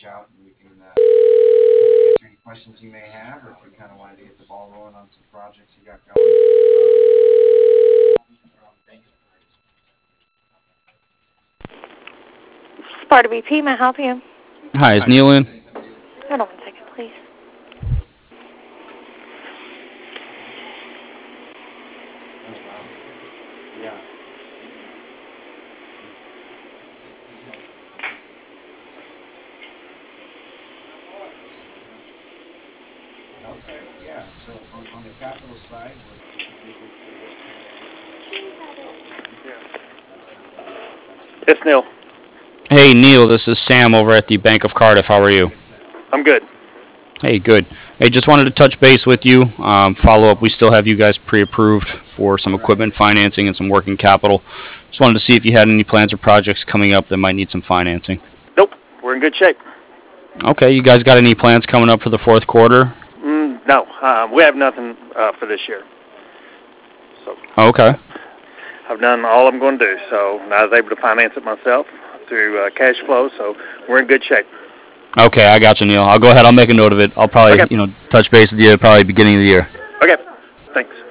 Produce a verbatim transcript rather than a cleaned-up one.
out and we can uh, answer any questions you may have, or if you kind of wanted to get the ball rolling on some projects you got going. Sparta B P, may I help you? Hi, is Neil in? Hold on one second, please. Yeah. Okay, yeah, so on, on the capital side, Yes, Neil. Hey, Neil, this is Sam over at the Bank of Cardiff. How are you? I'm good. Hey, good. Hey, just wanted to touch base with you, um, follow up. We still have you guys pre-approved for some equipment financing and some working capital. Just wanted to see if you had any plans or projects coming up that might need some financing. Nope, we're in good shape. Okay, you guys got any plans coming up for the fourth quarter? Mm, no, uh, we have nothing uh, for this year. So Okay. I've done all I'm going to do, so I was able to finance it myself through uh, cash flow, so we're in good shape. Okay, I got you, Neil. I'll go ahead. I'll make a note of it. I'll probably, Okay. you know, touch base with you probably beginning of the year. Okay, thanks.